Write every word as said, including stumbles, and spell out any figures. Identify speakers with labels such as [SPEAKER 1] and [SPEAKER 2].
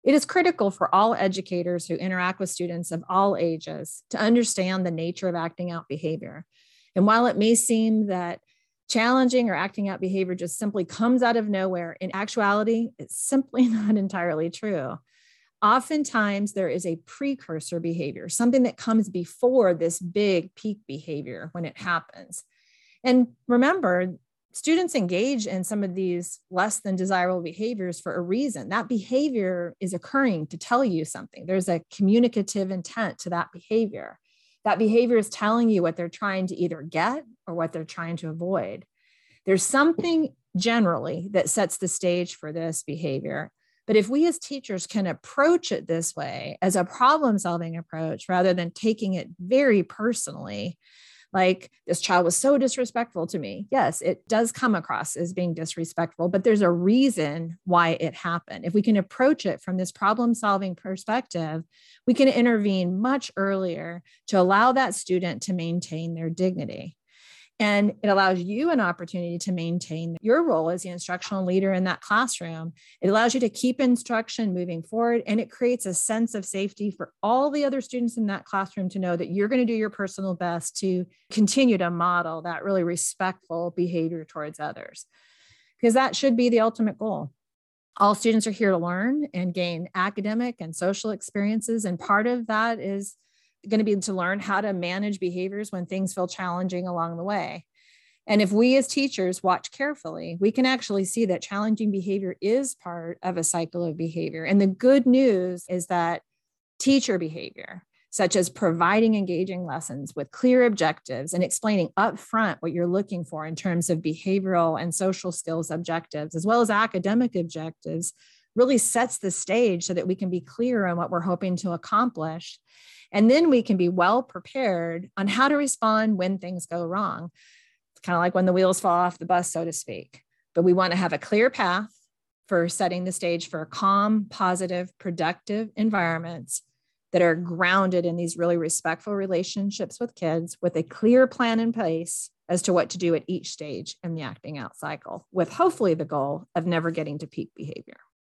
[SPEAKER 1] It is critical for all educators who interact with students of all ages to understand the nature of acting out behavior. And while it may seem that challenging or acting out behavior just simply comes out of nowhere, in actuality, it's simply not entirely true. Oftentimes, there is a precursor behavior, something that comes before this big peak behavior when it happens. And remember, students engage in some of these less than desirable behaviors for a reason. That behavior is occurring to tell you something. There's a communicative intent to that behavior. That behavior is telling you what they're trying to either get or what they're trying to avoid. There's something generally that sets the stage for this behavior. But if we as teachers can approach it this way as a problem-solving approach, rather than taking it very personally, like this child was so disrespectful to me. Yes, it does come across as being disrespectful, but there's a reason why it happened. If we can approach it from this problem-solving perspective, we can intervene much earlier to allow that student to maintain their dignity. And it allows you an opportunity to maintain your role as the instructional leader in that classroom. It allows you to keep instruction moving forward, and it creates a sense of safety for all the other students in that classroom to know that you're going to do your personal best to continue to model that really respectful behavior towards others, because that should be the ultimate goal. All students are here to learn and gain academic and social experiences, and part of that is going to be to learn how to manage behaviors when things feel challenging along the way. And if we as teachers watch carefully, we can actually see that challenging behavior is part of a cycle of behavior. And the good news is that teacher behavior, such as providing engaging lessons with clear objectives and explaining upfront what you're looking for in terms of behavioral and social skills objectives, as well as academic objectives, really sets the stage so that we can be clear on what we're hoping to accomplish. And then we can be well prepared on how to respond when things go wrong. It's kind of like when the wheels fall off the bus, so to speak. But we want to have a clear path for setting the stage for calm, positive, productive environments that are grounded in these really respectful relationships with kids, with a clear plan in place as to what to do at each stage in the acting out cycle, with hopefully the goal of never getting to peak behavior.